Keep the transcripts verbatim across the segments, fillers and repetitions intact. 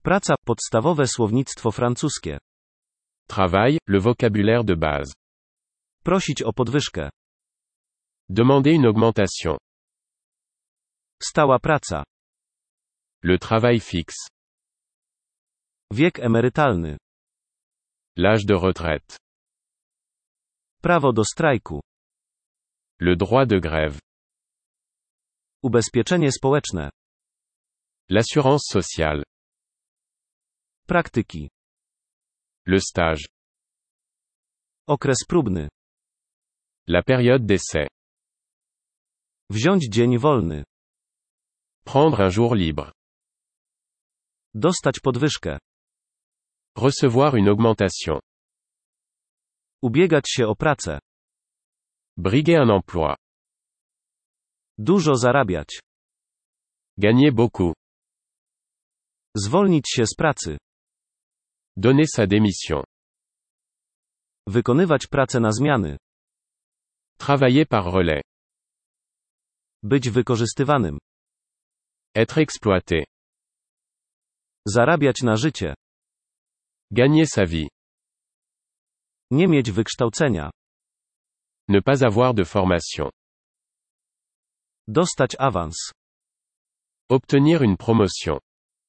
Praca, podstawowe słownictwo francuskie. Travail, le vocabulaire de base. Prosić o podwyżkę. Demander une augmentation. Stała praca. Le travail fixe. Wiek emerytalny. L'âge de retraite. Prawo do strajku. Le droit de grève. Ubezpieczenie społeczne. L'assurance sociale. Praktyki. Le stage. Okres próbny. La période d'essai. Wziąć dzień wolny. Prendre un jour libre. Dostać podwyżkę. Recevoir une augmentation. Ubiegać się o pracę. Briguer un emploi. Dużo zarabiać. Gagner beaucoup. Zwolnić się z pracy. Donner sa démission. Wykonywać pracę na zmiany. Travailler par relais. Być wykorzystywanym. Être exploité. Zarabiać na życie. Gagner sa vie. Nie mieć wykształcenia. Ne pas avoir de formation. Dostać awans. Obtenir une promotion.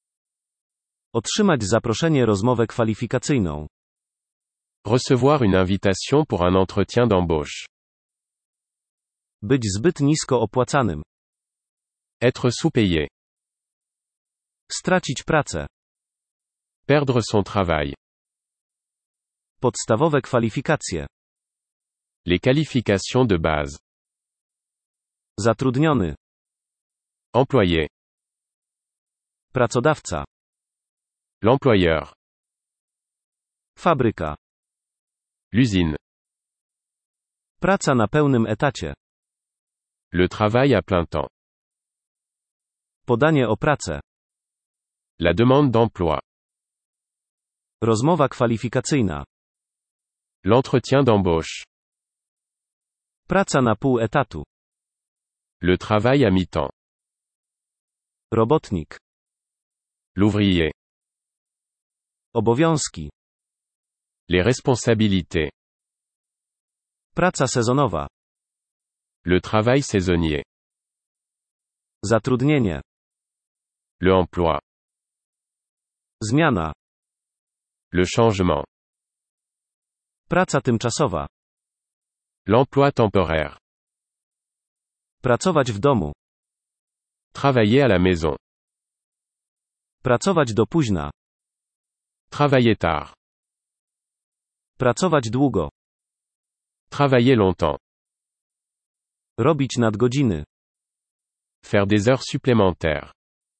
Otrzymać zaproszenie rozmowę kwalifikacyjną. Recevoir une invitation pour un entretien d'embauche. Być zbyt nisko opłacanym. Être sous-payé. Stracić pracę. Perdre son travail. Podstawowe kwalifikacje. Les qualifications de base. Zatrudniony. Employé. Pracodawca. L'employeur. Fabryka. L'usine. Praca na pełnym etacie. Le travail à plein temps. Podanie o pracę. La demande d'emploi. Rozmowa kwalifikacyjna. L'entretien d'embauche. Praca na pół etatu. Le travail à mi-temps. Robotnik. L'ouvrier. Obowiązki. Les responsabilités. Praca sezonowa. Le travail saisonnier. Zatrudnienie. Le emploi. Zmiana. Le changement. Praca tymczasowa. L'emploi temporaire. Pracować w domu. Travailler à la maison. Pracować do późna. Travailler tard. Pracować długo. Travailler longtemps. Robić nadgodziny. Faire des heures supplémentaires.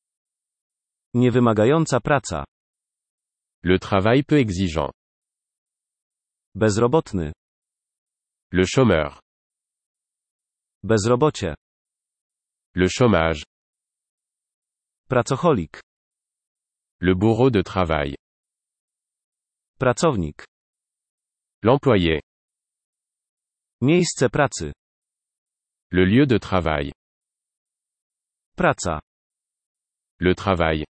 Niewymagająca praca. Le travail peu exigeant. Bezrobotny. Le chômeur. Bezrobocie. Le chômage. Pracocholik. Le bourreau de travail. Pracownik. L'employé. Miejsce pracy. Le lieu de travail. Praca. Le travail.